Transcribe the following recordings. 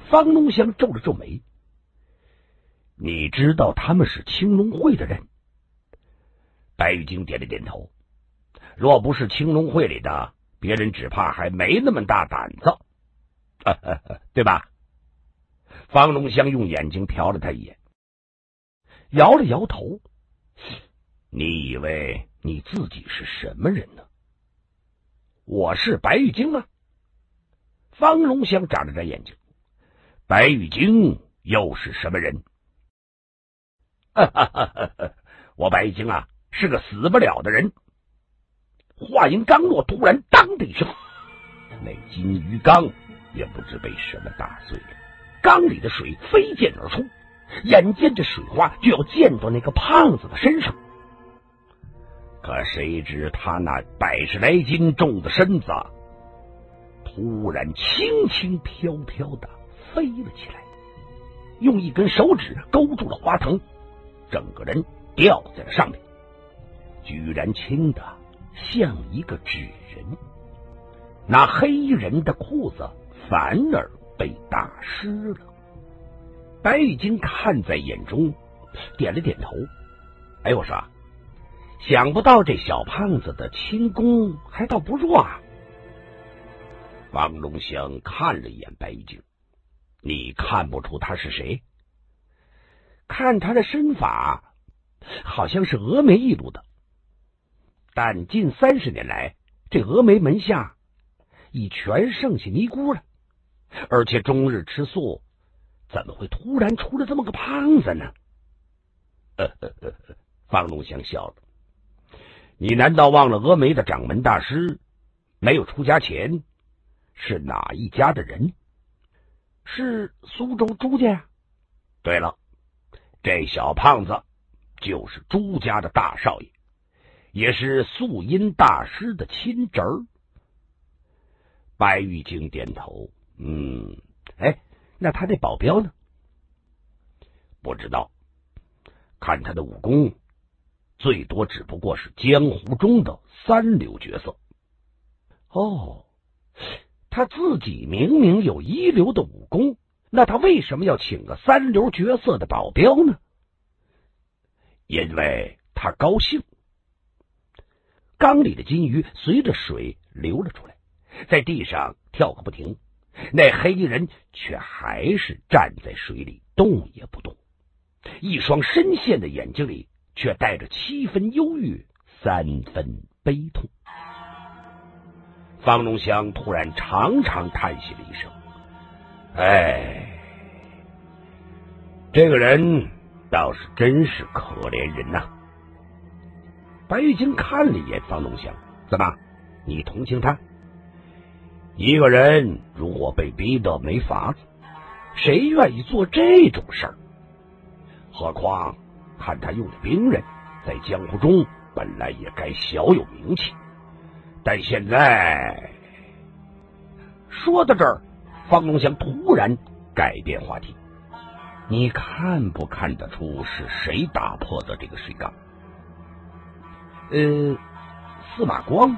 方龙香皱了皱眉：“你知道他们是青龙会的人？”白玉京点了点头：“若不是青龙会里的，别人只怕还没那么大胆子，对吧？”方龙香用眼睛瞟了他一眼，摇了摇头：“你以为你自己是什么人呢？”“我是白玉京啊。”方龙香眨了眨眼睛：“白玉京又是什么人？”“我白玉京啊，是个死不了的人。”话音刚落，突然当的一声，那金鱼缸也不知被什么打碎了，缸里的水飞溅而出，眼见着水花就要溅到那个胖子的身上。可谁知他那100来斤重的身子突然轻轻飘飘的飞了起来，用一根手指勾住了花藤，整个人掉在了上面，居然轻的像一个纸人。那黑人的裤子反而被打湿了。白玉京看在眼中，点了点头：“哎，我说，想不到这小胖子的轻功还倒不弱啊。”方龙香看了一眼白玉京：“你看不出他是谁？”“看他的身法，好像是峨眉一路的。但近30年来，这峨眉门下已全剩下尼姑了，而且终日吃素，怎么会突然出了这么个胖子呢？”方龙香笑了：“你难道忘了峨眉的掌门大师没有出家前是哪一家的人？”“是苏州朱家呀。”“对了，这小胖子就是朱家的大少爷，也是素音大师的亲侄儿。”白玉京点头：“那他这保镖呢？”“不知道，看他的武功，最多只不过是江湖中的3流角色。”“哦，他自己明明有1流的武功，那他为什么要请个3流角色的保镖呢？”“因为他高兴。”缸里的金鱼随着水流了出来，在地上跳个不停，那黑衣人却还是站在水里动也不动，一双深陷的眼睛里却带着7分忧郁3分悲痛。方龙香突然长长叹息了一声：“这个人倒是真是可怜人呐。”白玉京看了一眼方龙香：“怎么，你同情他？一个人如果被逼得没法子，谁愿意做这种事儿？何况看他用的兵刃，在江湖中本来也该小有名气，但现在……”说到这儿，方龙香突然改变话题：“你看不看得出是谁打破的这个水缸？”“司马光。”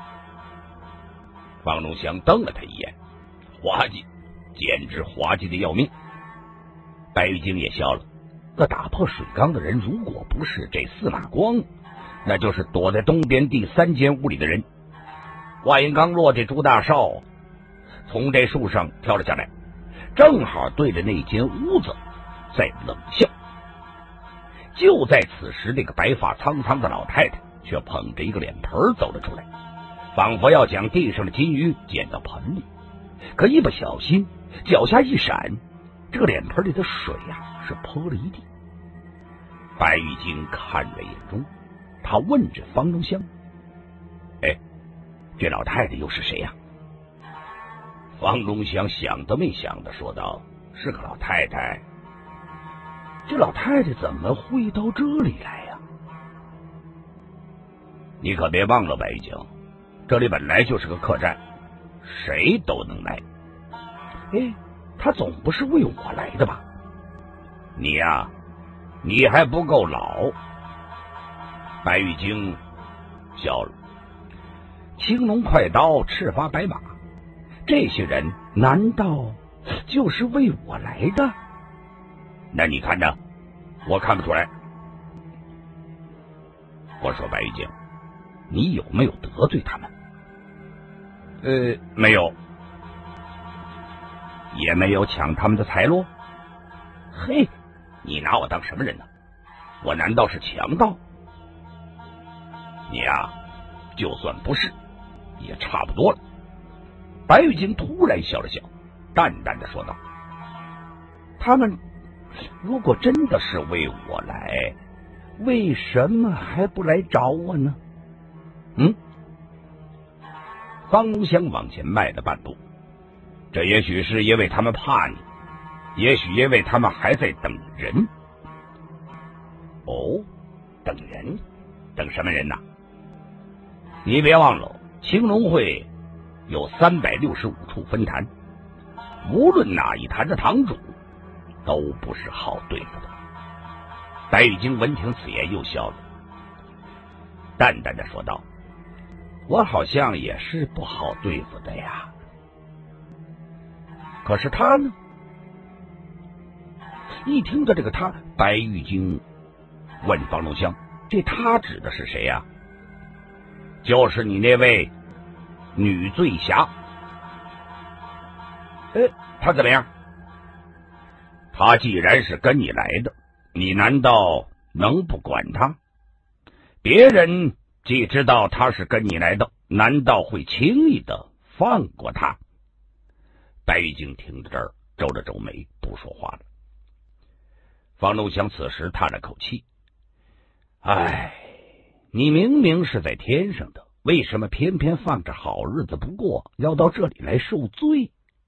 方龙香瞪了他一眼：“滑稽，简直滑稽的要命。”白玉京也笑了：“那打破水缸的人，如果不是这司马光，那就是躲在东边第3间屋里的人。”话音刚落，这朱大少从这树上跳了下来，正好对着那间屋子在冷笑。就在此时，那个白发苍苍的老太太却捧着一个脸盆走了出来，仿佛要将地上的金鱼捡到盆里，可一不小心脚下一闪，这个脸盆里的水是泼了一地。白玉京看在眼中，他问着方龙香：“这老太太又是谁呀？”方龙香想都没想的说道：“是个老太太。”“这老太太怎么会到这里来呀？”“你可别忘了，白玉京，这里本来就是个客栈，谁都能来。”“她总不是为我来的吧？”“你呀，你还不够老。”白玉京笑了：“青龙快刀，赤发白马，这些人难道就是为我来的？那你看着，我看不出来。我说白玉京，你有没有得罪他们？没有。也没有抢他们的财路？嘿，你拿我当什么人呢？我难道是强盗？你呀，就算不是，也差不多了。白玉京突然笑了笑，淡淡的说道：他们如果真的是为我来，为什么还不来找我呢？方龙香往前迈了半步，这也许是因为他们怕你，也许因为他们还在等人。哦，等人？等什么人呢？你别忘了，青龙会有365处分坛，无论哪一坛的堂主都不是好对付的。白玉京闻听此言又笑了，淡淡的说道：我好像也是不好对付的呀。可是他呢？一听到这个他，白玉京问方龙香：这他指的是谁呀？就是你那位女醉侠。他怎么样？他既然是跟你来的，你难道能不管他？别人既知道他是跟你来的，难道会轻易的放过他？白玉京听到这儿，皱了皱眉，不说话了。方龙香此时叹了口气：唉，你明明是在天上的，为什么偏偏放着好日子不过，要到这里来受罪？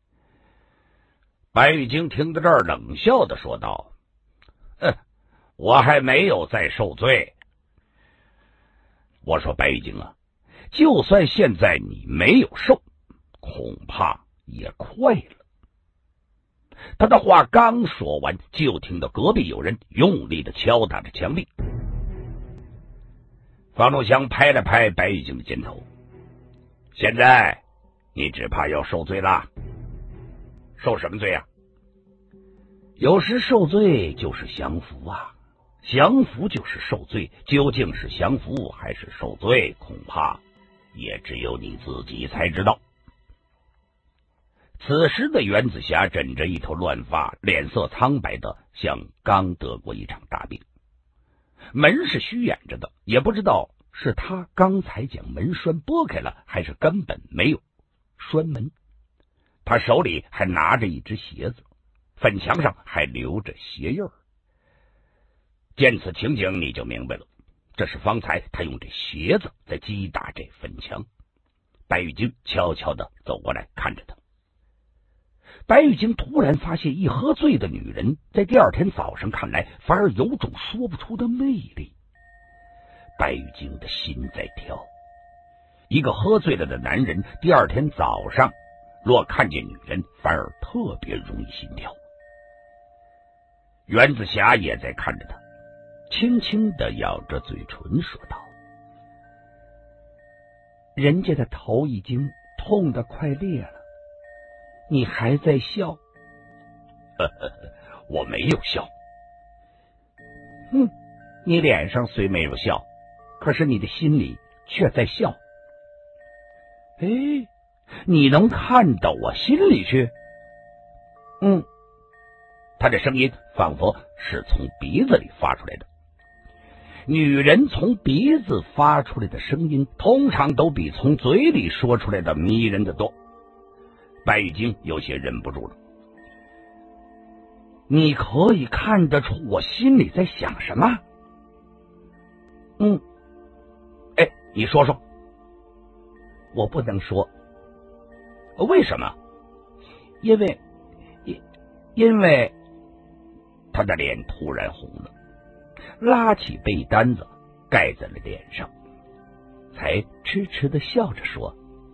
白玉京听到这儿，冷笑的说道：我还没有在受罪。我说白玉京啊，就算现在你没有受，恐怕也快了。他的话刚说完，就听到隔壁有人用力的敲打着墙壁。方龙香拍了拍白玉京的肩头：现在你只怕要受罪啦。受什么罪啊？有时受罪就是降服啊，降服就是受罪，究竟是降服还是受罪，恐怕也只有你自己才知道。此时的袁子霞枕着一头乱发，脸色苍白的像刚得过一场大病，门是虚掩着的，也不知道是他刚才将门栓拨开了，还是根本没有栓门。他手里还拿着一只鞋子，粉墙上还留着鞋印儿。见此情景，你就明白了，这是方才他用这鞋子在击打这粉墙。白玉京悄悄地走过来看着他。白玉京突然发现，一喝醉的女人在第二天早上看来反而有种说不出的魅力。白玉京的心在跳，一个喝醉了的男人第二天早上若看见女人，反而特别容易心跳。袁子霞也在看着他，轻轻地咬着嘴唇说道：人家的头已经痛得快裂了，你还在笑？我没有笑。你脸上虽没有笑，可是你的心里却在笑。你能看到我心里去？他的声音仿佛是从鼻子里发出来的。女人从鼻子发出来的声音通常都比从嘴里说出来的迷人的多。白玉京有些忍不住了。你可以看得出我心里在想什么？你说说。我不能说。为什么？因为他的脸突然红了，拉起被单子盖在了脸上，才痴痴的笑着说：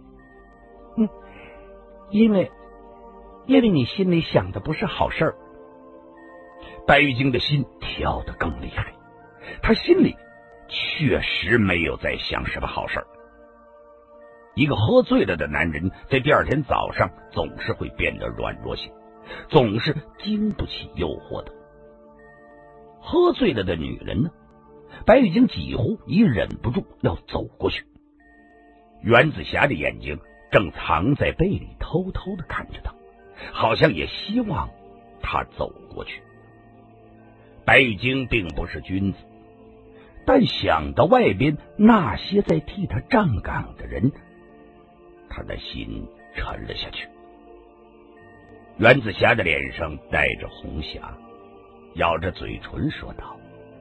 因为你心里想的不是好事儿。白玉京的心跳得更厉害，他心里确实没有在想什么好事儿。一个喝醉了的男人在第二天早上总是会变得软弱些， 总是经不起诱惑的。喝醉了的女人呢，白玉京几乎已忍不住要走过去。袁子霞的眼睛正藏在被里偷偷的看着他，好像也希望他走过去。白玉京并不是君子，但想到外边那些在替他站岗的人，他的心沉了下去。袁子霞的脸上带着红霞，咬着嘴唇说道：“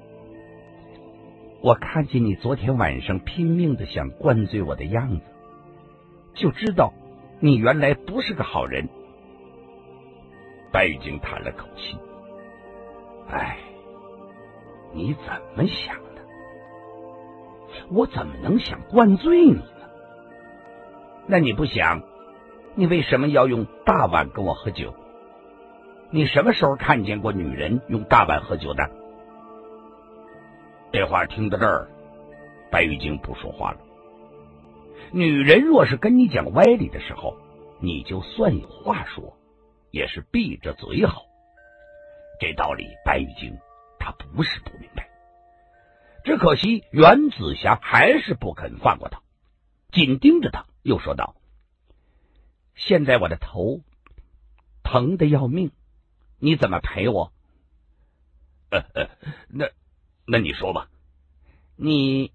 我看见你昨天晚上拼命的想灌醉我的样子，就知道你原来不是个好人。”白玉京叹了口气：“哎，你怎么想的？我怎么能想灌醉你呢？那你不想，你为什么要用大碗跟我喝酒？你什么时候看见过女人用大碗喝酒的？”这话听到这儿，白玉京不说话了。女人若是跟你讲歪理的时候，你就算有话说，也是闭着嘴好。这道理白玉京他不是不明白，只可惜袁子霞还是不肯放过他，紧盯着他，又说道：“现在我的头疼得要命，你怎么陪我？”那你说吧。你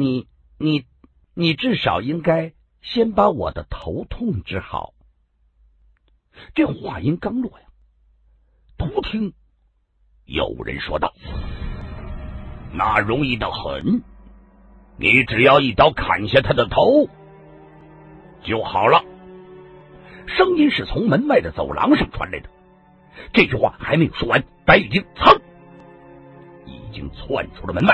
至少应该先把我的头痛治好。这话音刚落呀，突听有人说道：“那容易得很，你只要一刀砍下他的头就好了。”声音是从门外的走廊上传来的。这句话还没有说完，白玉京噌已经窜出了门外。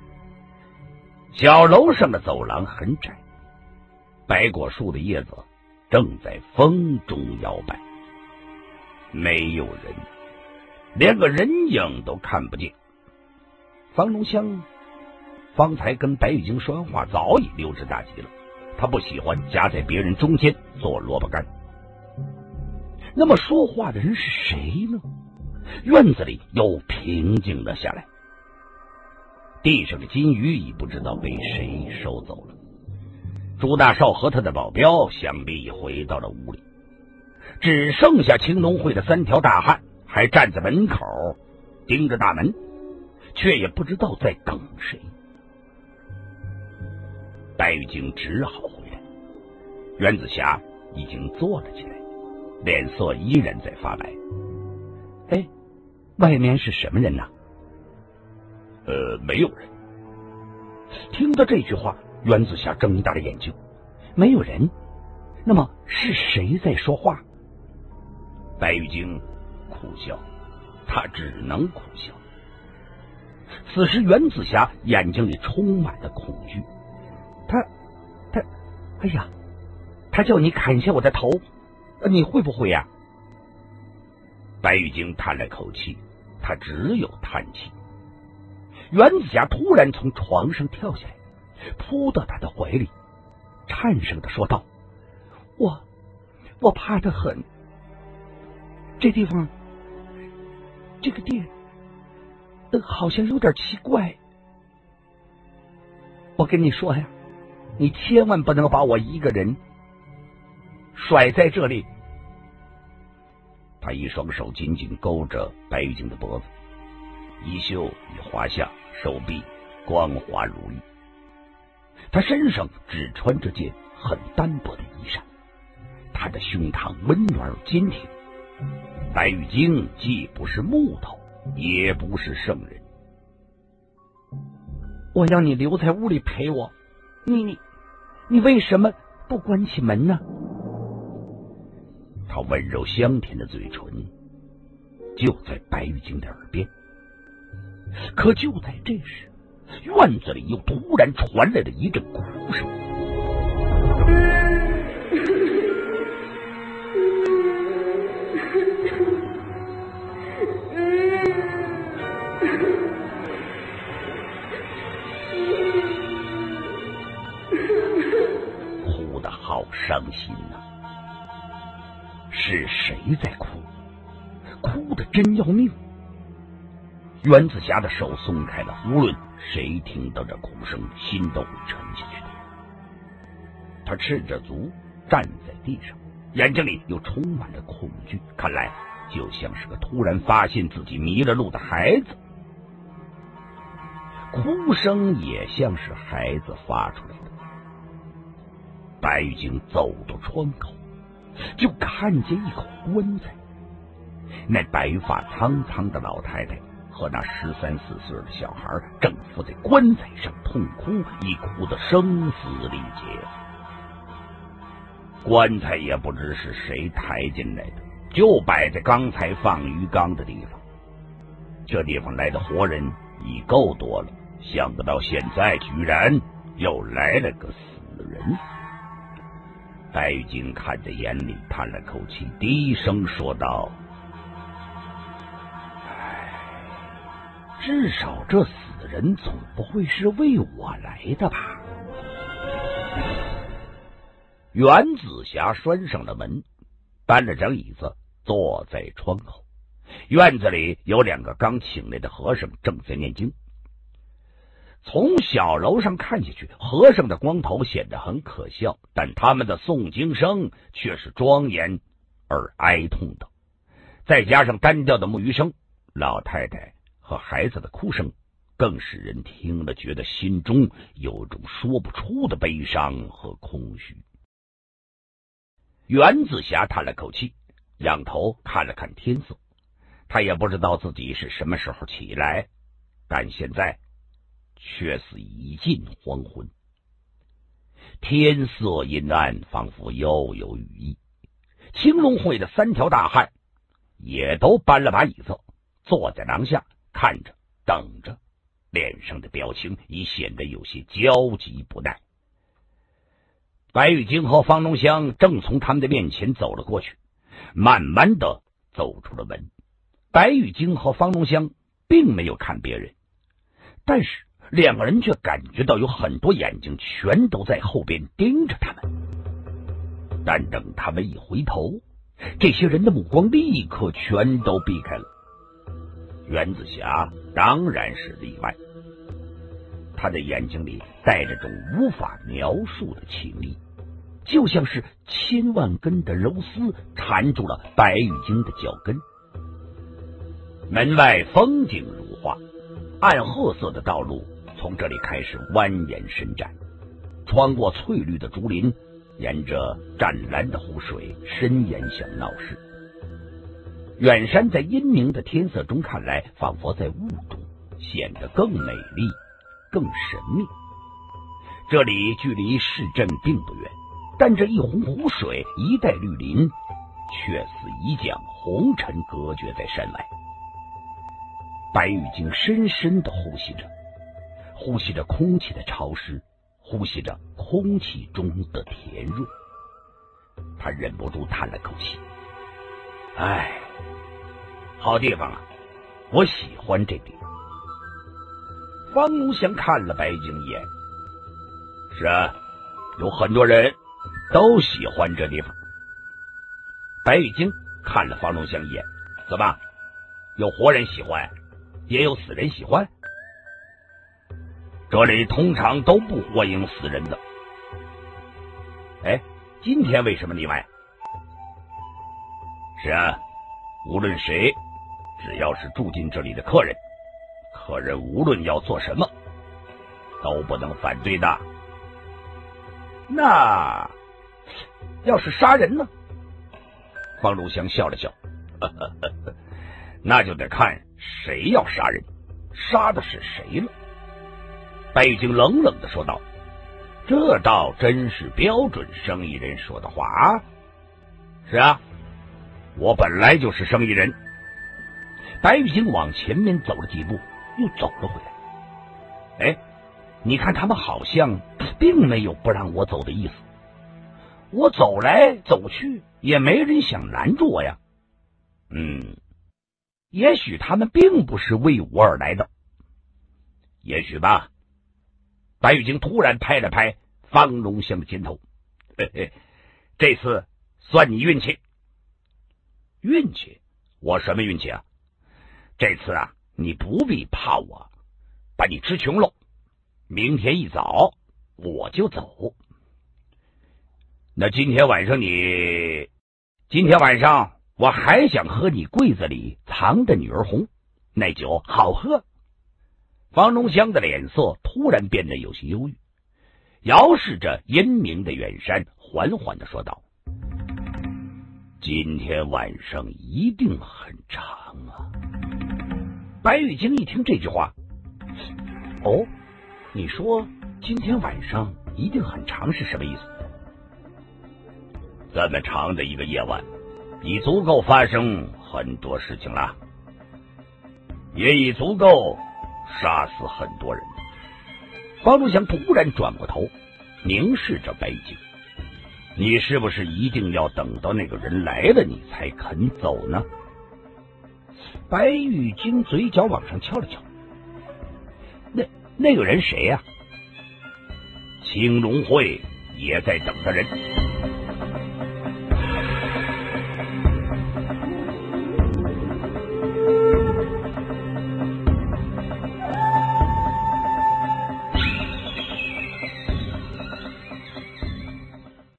小楼上的走廊很窄，白果树的叶子正在风中摇摆，没有人，连个人影都看不见。房龙香方才跟白玉京说完话，早已溜之大吉了。他不喜欢夹在别人中间做萝卜干。那么说话的人是谁呢？院子里又平静了下来。地上的金鱼已不知道被谁收走了。朱大少和他的保镖想必已回到了屋里，只剩下青农会的3条大汉还站在门口盯着大门，却也不知道在等谁。白玉京只好回来。袁子霞已经坐了起来，脸色依然在发白。哎，外面是什么人呢？没有人。听到这句话，袁子霞睁大了眼睛。没有人？那么是谁在说话？白玉京苦笑，他只能苦笑。此时袁子霞眼睛里充满了恐惧。哎呀，他叫你砍下我的头，你会不会呀？白玉京叹了口气，他只有叹气。袁子霞突然从床上跳下来，扑到他的怀里，颤声的说道：“我怕得很。这地方，这个店，好像有点奇怪。我跟你说呀，你千万不能把我一个人甩在这里。”他一双手紧紧勾着白玉京的脖子，衣袖已滑下，手臂光滑如玉。他身上只穿着件很单薄的衣衫，他的胸膛温暖而坚挺。白玉京既不是木头，也不是圣人。我要你留在屋里陪我，你为什么不关起门呢？他温柔香甜的嘴唇就在白玉京的耳边。可就在这时，院子里又突然传来了一阵哭声。哭得好伤心啊！是谁在哭？ 哭得真要命。袁子霞的手松开了，无论谁听到这哭声，心都会沉下去的。他赤着足站在地上，眼睛里又充满了恐惧，看来就像是个突然发现自己迷了路的孩子。哭声也像是孩子发出来的。白玉京走到窗口，就看见一口棺材，那白发苍苍的老太太和那13、14岁的小孩正伏在棺材上痛哭，一哭得声嘶力竭。棺材也不知是谁抬进来的，就摆在刚才放鱼缸的地方。这地方来的活人已够多了，想不到现在居然又来了个死人。白玉京看在眼里，叹了口气，低声说道：至少这死人总不会是为我来的吧。袁子霞拴上了门，搬了张椅子坐在窗口。院子里有2个刚请来的和尚正在念经。从小楼上看下去，和尚的光头显得很可笑，但他们的诵经声却是庄严而哀痛的，再加上单调的木鱼声，老太太和孩子的哭声，更使人听了觉得心中有种说不出的悲伤和空虚。袁子霞叹了口气，仰头看了看天色，他也不知道自己是什么时候起来，但现在却是已近黄昏。天色阴暗，仿佛又有雨意。青龙会的3条大汉也都搬了把椅子，坐在廊下，看着等着，脸上的表情已显得有些焦急不耐。白玉京和方龙香正从他们的面前走了过去，慢慢的走出了门。白玉京和方龙香并没有看别人，但是2个人却感觉到有很多眼睛全都在后边盯着他们。但等他们一回头，这些人的目光立刻全都避开了。袁子霞当然是例外，他的眼睛里带着种无法描述的情意，就像是千万根的柔丝缠住了白玉京的脚跟。门外风景如画，暗褐色的道路从这里开始蜿蜒伸展，穿过翠绿的竹林，沿着湛蓝的湖水伸延向闹市。远山在阴明的天色中看来，仿佛在雾中，显得更美丽更神秘。这里距离市镇并不远，但这一泓湖水一带绿林，却似已将红尘隔绝在山外。白玉京深深地呼吸着，呼吸着空气的潮湿，呼吸着空气中的甜润。他忍不住叹了口气，好地方啊，我喜欢这地方。方龙祥看了白玉京一眼，是啊，有很多人都喜欢这地方。白玉京看了方龙祥一眼，怎么，有活人喜欢，也有死人喜欢？这里通常都不欢迎死人的。今天为什么例外？是啊，无论谁，只要是住进这里的客人无论要做什么，都不能反对的。那要是杀人呢？方龙祥笑了笑，那就得看谁要杀人，杀的是谁了。白玉京冷冷地说道，这倒真是标准生意人说的话啊。是啊，我本来就是生意人。白玉京往前面走了几步，又走了回来。你看他们好像并没有不让我走的意思，我走来走去也没人想拦住我呀。也许他们并不是为我而来的。也许吧。白玉京突然拍了拍方龙香的肩头，这次算你运气。运气？ 我什么运气啊？这次啊，你不必怕我把你吃穷喽。明天一早我就走。那今天晚上我还想喝你柜子里藏的女儿红，那酒好喝。房中香的脸色突然变得有些忧郁，遥视着阴明的远山，缓缓地说道：今天晚上一定很长啊。白玉京一听这句话，哦，你说今天晚上一定很长是什么意思？这么长的一个夜晚，已足够发生很多事情了，也已足够杀死很多人。方中祥突然转过头，凝视着白玉京：你是不是一定要等到那个人来了你才肯走呢？白玉京嘴角往上翘了翘：那个人谁呀？青龙会也在等着人。